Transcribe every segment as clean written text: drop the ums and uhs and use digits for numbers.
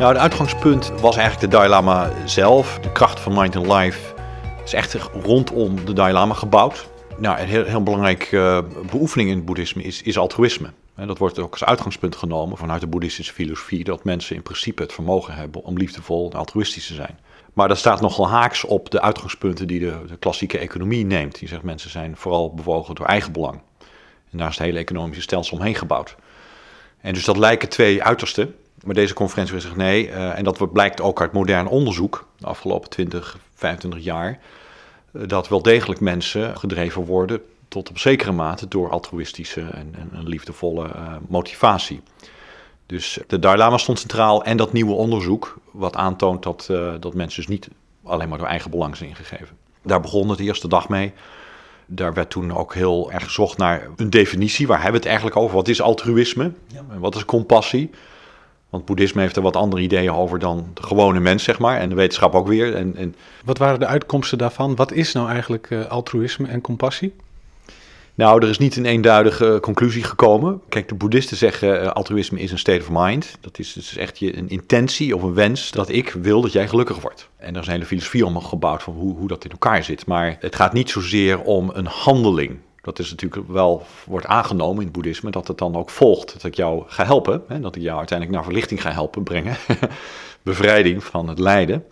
Nou, het uitgangspunt was eigenlijk de Dalai Lama zelf. De kracht van Mind and Life is echt rondom de Dalai Lama gebouwd. Nou, een heel belangrijke beoefening in het boeddhisme is altruïsme. En dat wordt ook als uitgangspunt genomen vanuit de boeddhistische filosofie, dat mensen in principe het vermogen hebben om liefdevol en altruïstisch te zijn. Maar dat staat nogal haaks op de uitgangspunten die de klassieke economie neemt. Die zegt mensen zijn vooral bewogen door eigen belang. En daar is het hele economische stelsel omheen gebouwd. En dus dat lijken twee uitersten. Maar deze conferentie wil zeggen nee, en dat blijkt ook uit modern onderzoek, de afgelopen 20, 25 jaar, dat wel degelijk mensen gedreven worden tot op zekere mate door altruïstische en liefdevolle motivatie. Dus de Dalai Lama stond centraal en dat nieuwe onderzoek, wat aantoont dat mensen dus niet alleen maar door eigen belang zijn ingegeven. Daar begon het de eerste dag mee. Daar werd toen ook heel erg gezocht naar een definitie. Waar hebben we het eigenlijk over? Wat is altruïsme? En wat is compassie? Want boeddhisme heeft er wat andere ideeën over dan de gewone mens, zeg maar. En de wetenschap ook weer. Wat waren de uitkomsten daarvan? Wat is nou eigenlijk altruïsme en compassie? Nou, er is niet een eenduidige conclusie gekomen. Kijk, de boeddhisten zeggen altruïsme is een state of mind. Dat is dus echt een intentie of een wens dat ik wil dat jij gelukkig wordt. En er is een hele filosofie om gebouwd van hoe dat in elkaar zit. Maar het gaat niet zozeer om een handeling. Dat is natuurlijk wel, wordt aangenomen in het boeddhisme, dat het dan ook volgt. Dat ik jou ga helpen, hè, dat ik jou uiteindelijk naar verlichting ga helpen brengen. Bevrijding van het lijden.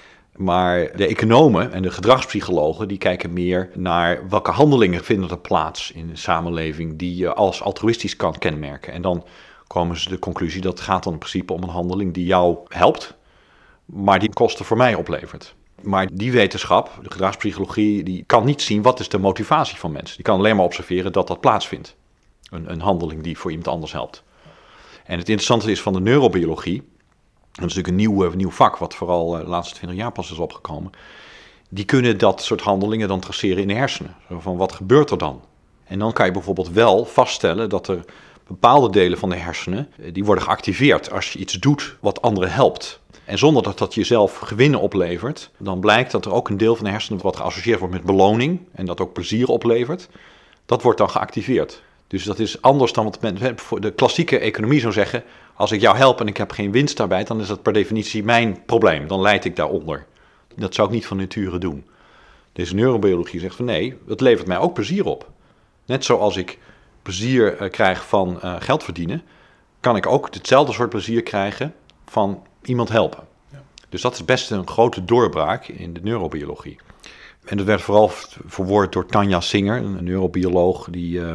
Maar de economen en de gedragspsychologen die kijken meer naar welke handelingen vinden er plaats in de samenleving die je als altruïstisch kan kenmerken. En dan komen ze de conclusie dat het gaat dan in principe om een handeling die jou helpt, maar die kosten voor mij oplevert. Maar die wetenschap, de gedragspsychologie, die kan niet zien wat is de motivatie van mensen. Die kan alleen maar observeren dat dat plaatsvindt. Een handeling die voor iemand anders helpt. En het interessante is van de neurobiologie, dat is natuurlijk een nieuw vak, wat vooral de laatste 20 jaar pas is opgekomen. Die kunnen dat soort handelingen dan traceren in de hersenen. Zo van, wat gebeurt er dan? En dan kan je bijvoorbeeld wel vaststellen dat er bepaalde delen van de hersenen, die worden geactiveerd als je iets doet wat anderen helpt. En zonder dat dat jezelf gewinnen oplevert, dan blijkt dat er ook een deel van de hersenen wat geassocieerd wordt met beloning en dat ook plezier oplevert, dat wordt dan geactiveerd. Dus dat is anders dan wat de klassieke economie zou zeggen, als ik jou help en ik heb geen winst daarbij, dan is dat per definitie mijn probleem. Dan lijd ik daaronder. Dat zou ik niet van nature doen. Deze neurobiologie zegt van nee, het levert mij ook plezier op. Net zoals ik plezier krijg van geld verdienen, kan ik ook hetzelfde soort plezier krijgen van iemand helpen. Ja. Dus dat is best een grote doorbraak in de neurobiologie. En dat werd vooral verwoord door Tanja Singer, een neurobioloog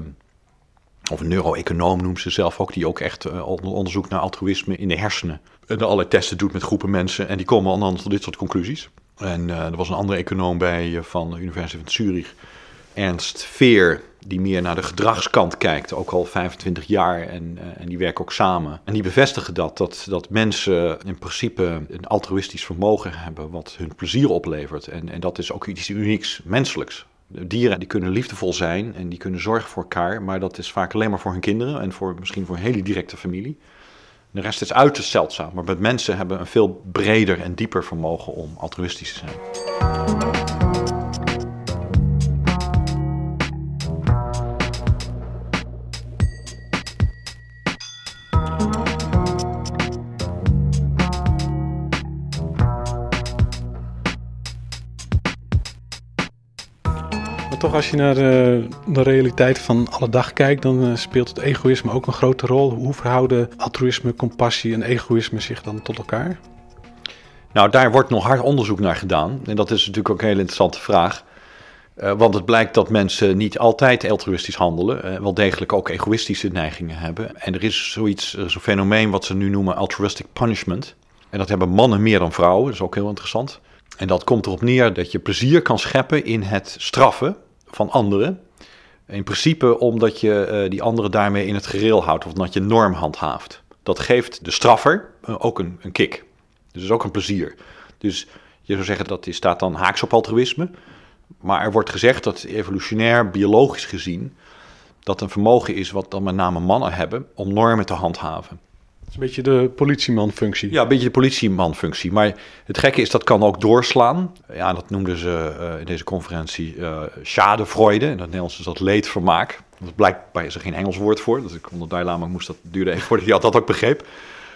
of een neuroeconoom noemt ze zelf ook, die ook echt onderzoekt naar altruïsme in de hersenen. En allerlei testen doet met groepen mensen en die komen dan tot dit soort conclusies. En er was een andere econoom bij van de Universiteit van Zurich, Ernst Veer, die meer naar de gedragskant kijkt, ook al 25 jaar en die werken ook samen. En die bevestigen dat mensen in principe een altruïstisch vermogen hebben wat hun plezier oplevert. En dat is ook iets unieks menselijks. Dieren die kunnen liefdevol zijn en die kunnen zorgen voor elkaar, maar dat is vaak alleen maar voor hun kinderen en misschien voor een hele directe familie. De rest is uiterst zeldzaam, maar met mensen hebben een veel breder en dieper vermogen om altruïstisch te zijn. Toch, als je naar de realiteit van alle dag kijkt, dan speelt het egoïsme ook een grote rol. Hoe verhouden altruïsme, compassie en egoïsme zich dan tot elkaar? Nou, daar wordt nog hard onderzoek naar gedaan. En dat is natuurlijk ook een hele interessante vraag. Want het blijkt dat mensen niet altijd altruïstisch handelen. Wel degelijk ook egoïstische neigingen hebben. En er is zo'n fenomeen wat ze nu noemen altruistic punishment. En dat hebben mannen meer dan vrouwen. Dat is ook heel interessant. En dat komt erop neer dat je plezier kan scheppen in het straffen van anderen. In principe omdat je die anderen daarmee in het gereel houdt of omdat je norm handhaaft. Dat geeft de straffer ook een kick. Dus dat is ook een plezier. Dus je zou zeggen dat staat dan haaks op altruïsme. Maar er wordt gezegd dat evolutionair, biologisch gezien, dat een vermogen is wat dan met name mannen hebben om normen te handhaven. Dat is een beetje de politiemanfunctie. Ja, een beetje de politiemanfunctie. Maar het gekke is, dat kan ook doorslaan. Ja, dat noemden ze in deze conferentie schadefreude. In het Nederlands is dat leedvermaak. Blijkbaar is er geen Engels woord voor. Dus ik onder Dalai Lama duurde even voordat hij dat ook begreep.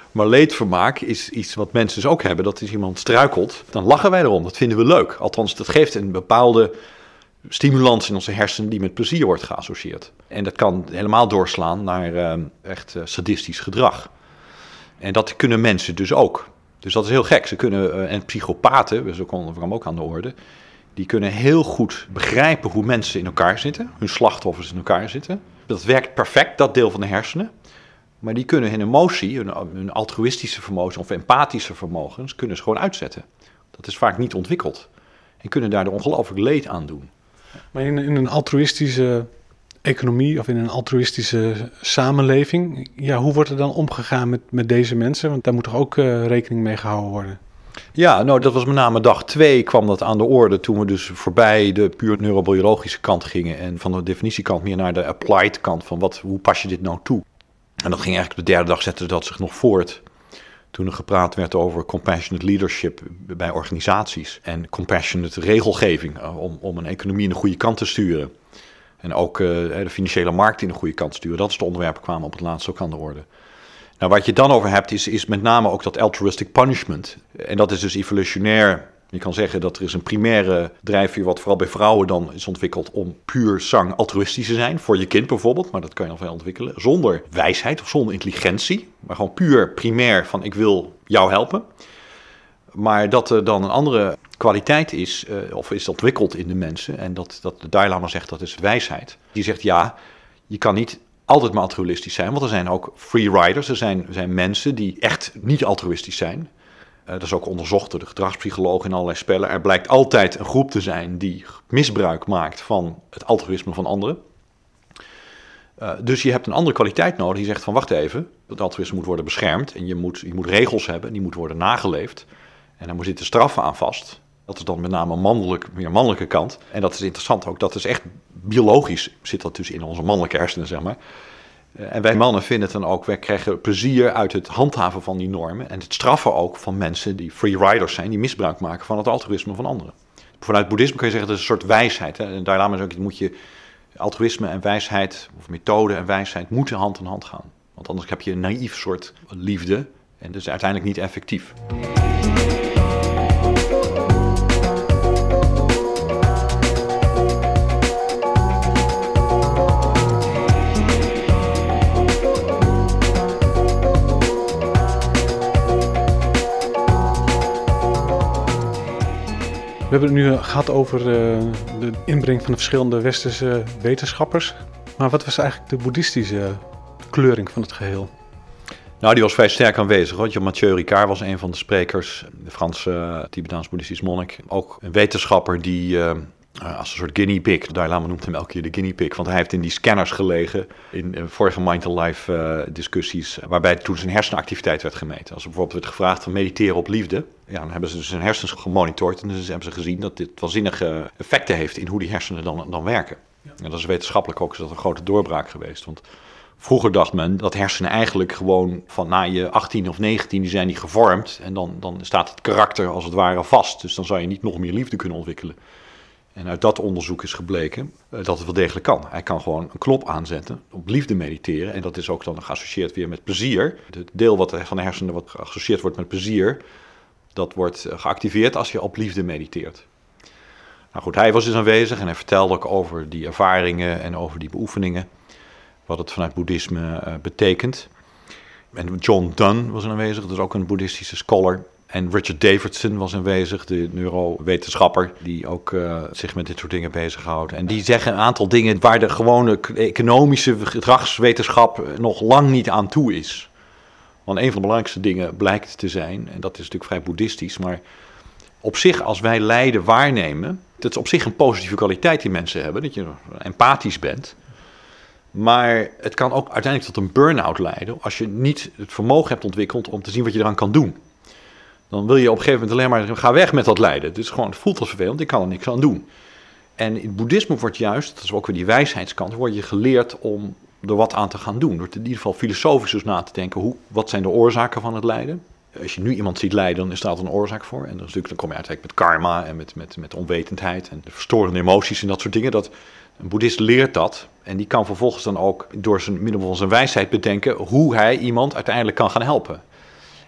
Maar leedvermaak is iets wat mensen dus ook hebben. Dat is iemand struikelt, dan lachen wij erom. Dat vinden we leuk. Althans, dat geeft een bepaalde stimulans in onze hersenen die met plezier wordt geassocieerd. En dat kan helemaal doorslaan naar echt sadistisch gedrag. En dat kunnen mensen dus ook. Dus dat is heel gek. Ze kunnen, en psychopaten, dus dat kwam ook aan de orde, die kunnen heel goed begrijpen hoe mensen in elkaar zitten, hun slachtoffers in elkaar zitten. Dat werkt perfect, dat deel van de hersenen. Maar die kunnen hun emotie, hun altruïstische vermogens of empathische vermogens, kunnen ze gewoon uitzetten. Dat is vaak niet ontwikkeld. En kunnen daar ongelooflijk leed aan doen. Maar in een altruïstische economie of in een altruïstische samenleving, ja, hoe wordt er dan omgegaan met deze mensen? Want daar moet toch ook rekening mee gehouden worden? Ja, nou dat was met name dag 2 kwam dat aan de orde toen we dus voorbij de puur neurobiologische kant gingen en van de definitiekant meer naar de applied kant van hoe pas je dit nou toe? En dat ging eigenlijk de derde dag zette dat zich nog voort. Toen er gepraat werd over compassionate leadership bij organisaties en compassionate regelgeving om een economie in de goede kant te sturen. En ook de financiële markt in de goede kant te sturen. Dat is de onderwerpen kwamen op het laatst ook aan de orde. Nou, wat je dan over hebt is met name ook dat altruistic punishment. En dat is dus evolutionair. Je kan zeggen dat er is een primaire drijfveer wat vooral bij vrouwen dan is ontwikkeld om puur zang altruïstisch te zijn. Voor je kind bijvoorbeeld, maar dat kan je nog wel ontwikkelen. Zonder wijsheid of zonder intelligentie. Maar gewoon puur primair van ik wil jou helpen. Maar dat er dan een andere kwaliteit is, of is ontwikkeld in de mensen. En dat de Dalai Lama zegt dat is wijsheid. Die zegt ja, je kan niet altijd maar altruïstisch zijn. Want er zijn ook free riders. Er zijn mensen die echt niet altruïstisch zijn. Dat is ook onderzocht door de gedragspsychologen in allerlei spellen. Er blijkt altijd een groep te zijn die misbruik maakt van het altruïsme van anderen. Dus je hebt een andere kwaliteit nodig. Die zegt van wacht even, het altruïsme moet worden beschermd. En je moet regels hebben, die moeten worden nageleefd. En daar zitten straffen aan vast. Dat is dan met name meer mannelijke kant. En dat is interessant ook, dat is echt biologisch zit dat dus in onze mannelijke hersenen, zeg maar. En wij mannen vinden het dan ook, wij krijgen plezier uit het handhaven van die normen. En het straffen ook van mensen die free riders zijn, die misbruik maken van het altruïsme van anderen. Vanuit boeddhisme kun je zeggen, dat is een soort wijsheid. Hè? En daarom is ook, moet je altruïsme en wijsheid, of methode en wijsheid, moeten hand in hand gaan. Want anders heb je een naïef soort liefde en dat is uiteindelijk niet effectief. We hebben het nu gehad over de inbreng van de verschillende westerse wetenschappers. Maar wat was eigenlijk de boeddhistische kleuring van het geheel? Nou, die was vrij sterk aanwezig. Want Mathieu Ricard was een van de sprekers, de Franse Tibetaans-boeddhistisch monnik. Ook een wetenschapper die als een soort guinea pig, de Dalai Lama noemt hem elke keer de guinea pig, want hij heeft in die scanners gelegen in vorige Mind to Life discussies, waarbij toen zijn hersenactiviteit werd gemeten. Als er bijvoorbeeld werd gevraagd van mediteren op liefde, ja, dan hebben ze dus zijn hersens gemonitord en dus hebben ze gezien dat dit waanzinnige effecten heeft in hoe die hersenen dan werken. Ja. En dat is wetenschappelijk ook een grote doorbraak geweest, want vroeger dacht men dat hersenen eigenlijk gewoon van na je 18 of 19, die zijn die gevormd en dan staat het karakter als het ware vast. Dus dan zou je niet nog meer liefde kunnen ontwikkelen. En uit dat onderzoek is gebleken dat het wel degelijk kan. Hij kan gewoon een knop aanzetten, op liefde mediteren. En dat is ook dan geassocieerd weer met plezier. Het deel van de hersenen wat geassocieerd wordt met plezier, dat wordt geactiveerd als je op liefde mediteert. Nou goed, hij was dus aanwezig en hij vertelde ook over die ervaringen en over die beoefeningen. Wat het vanuit boeddhisme betekent. En John Donne was aanwezig, dat is ook een boeddhistische scholar. En Richard Davidson was aanwezig, de neurowetenschapper, die ook zich met dit soort dingen bezighoudt. En die zeggen een aantal dingen waar de gewone economische gedragswetenschap nog lang niet aan toe is. Want een van de belangrijkste dingen blijkt te zijn, en dat is natuurlijk vrij boeddhistisch, maar op zich als wij lijden waarnemen, dat is op zich een positieve kwaliteit die mensen hebben, dat je empathisch bent. Maar het kan ook uiteindelijk tot een burn-out leiden als je niet het vermogen hebt ontwikkeld om te zien wat je eraan kan doen. Dan wil je op een gegeven moment alleen maar, ga weg met dat lijden. Dus gewoon, het voelt als vervelend, ik kan er niks aan doen. En in het boeddhisme wordt juist, dat is ook weer die wijsheidskant, word je geleerd om er wat aan te gaan doen. Door in ieder geval filosofisch dus na te denken, wat zijn de oorzaken van het lijden? Als je nu iemand ziet lijden, dan is daar een oorzaak voor. En dan kom je uiteindelijk met karma en met onwetendheid en de verstorende emoties en dat soort dingen. Een boeddhist leert dat en die kan vervolgens dan ook door middel van zijn wijsheid bedenken hoe hij iemand uiteindelijk kan gaan helpen.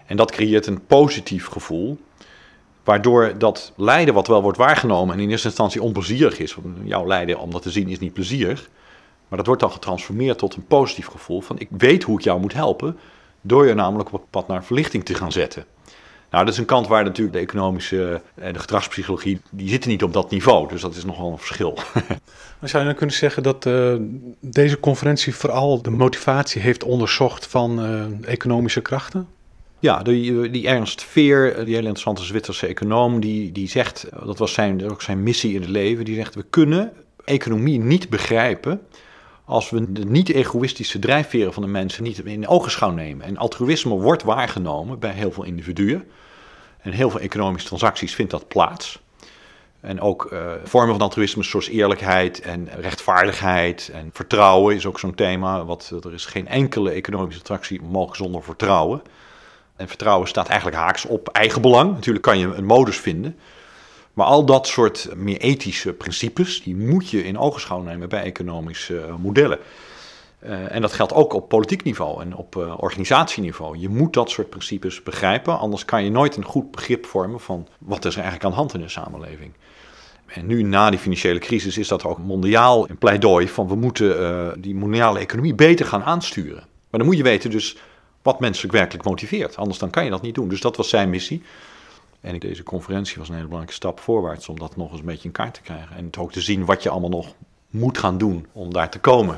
En dat creëert een positief gevoel, waardoor dat lijden wat wel wordt waargenomen en in eerste instantie onplezierig is. Jouw lijden om dat te zien is niet plezierig. Maar dat wordt dan getransformeerd tot een positief gevoel van ik weet hoe ik jou moet helpen, door je namelijk op het pad naar verlichting te gaan zetten. Nou, dat is een kant waar natuurlijk de economische en de gedragspsychologie, die zitten niet op dat niveau. Dus dat is nogal een verschil. Maar zou je dan kunnen zeggen dat deze conferentie vooral de motivatie heeft onderzocht van economische krachten? Ja, die Ernst Veer, die hele interessante Zwitserse econoom, die zegt, dat was ook zijn missie in het leven, die zegt we kunnen economie niet begrijpen als we de niet-egoïstische drijfveren van de mensen niet in ogenschouw nemen. En altruïsme wordt waargenomen bij heel veel individuen. En heel veel economische transacties vindt dat plaats. En ook vormen van altruïsme zoals eerlijkheid en rechtvaardigheid en vertrouwen is ook zo'n thema. Er is geen enkele economische transactie mogelijk zonder vertrouwen. En vertrouwen staat eigenlijk haaks op eigenbelang. Natuurlijk kan je een modus vinden. Maar al dat soort meer ethische principes, die moet je in ogenschouw nemen bij economische modellen. En dat geldt ook op politiek niveau en op organisatieniveau. Je moet dat soort principes begrijpen, anders kan je nooit een goed begrip vormen van wat is er eigenlijk aan de hand in de samenleving. En nu na die financiële crisis is dat ook mondiaal een pleidooi van we moeten die mondiale economie beter gaan aansturen. Maar dan moet je weten dus wat mensen werkelijk motiveert, anders dan kan je dat niet doen. Dus dat was zijn missie. En deze conferentie was een hele belangrijke stap voorwaarts om dat nog eens een beetje in kaart te krijgen. En het ook te zien wat je allemaal nog moet gaan doen om daar te komen.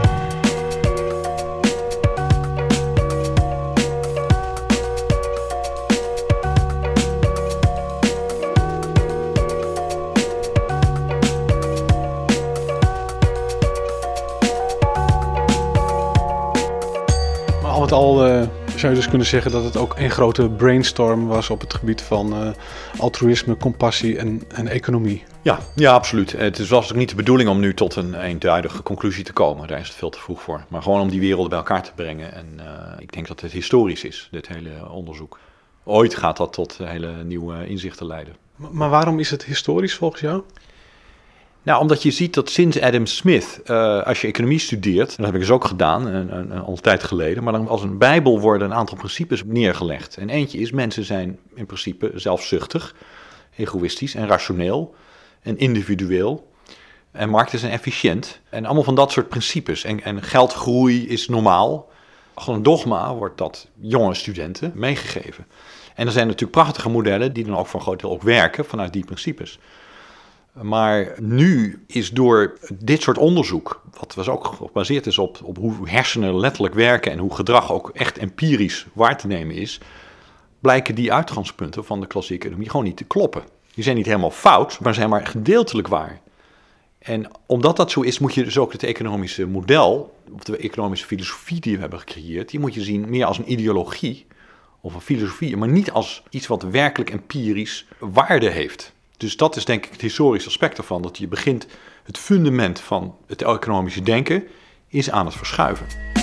Maar al met al zou je dus kunnen zeggen dat het ook een grote brainstorm was op het gebied van altruïsme, compassie en economie. Ja, absoluut. Het was ook niet de bedoeling om nu tot een eenduidige conclusie te komen. Daar is het veel te vroeg voor. Maar gewoon om die werelden bij elkaar te brengen. En ik denk dat het historisch is, dit hele onderzoek. Ooit gaat dat tot hele nieuwe inzichten leiden. Maar waarom is het historisch volgens jou? Nou, omdat je ziet dat sinds Adam Smith, als je economie studeert, dat heb ik dus ook gedaan, al een tijd geleden, maar dan als een bijbel worden een aantal principes neergelegd. En eentje is, mensen zijn in principe zelfzuchtig, egoïstisch en rationeel en individueel. En markten zijn efficiënt. En allemaal van dat soort principes. En geldgroei is normaal. Gewoon een dogma wordt dat jonge studenten meegegeven. En er zijn natuurlijk prachtige modellen die dan ook voor een groot deel ook werken vanuit die principes. Maar nu is door dit soort onderzoek, wat ook gebaseerd is op hoe hersenen letterlijk werken en hoe gedrag ook echt empirisch waar te nemen is, blijken die uitgangspunten van de klassieke economie gewoon niet te kloppen. Die zijn niet helemaal fout, maar zijn maar gedeeltelijk waar. En omdat dat zo is, moet je dus ook het economische model, of de economische filosofie die we hebben gecreëerd, die moet je zien meer als een ideologie of een filosofie, maar niet als iets wat werkelijk empirisch waarde heeft. Dus dat is denk ik het historische aspect ervan, dat je begint, het fundament van het economische denken is aan het verschuiven.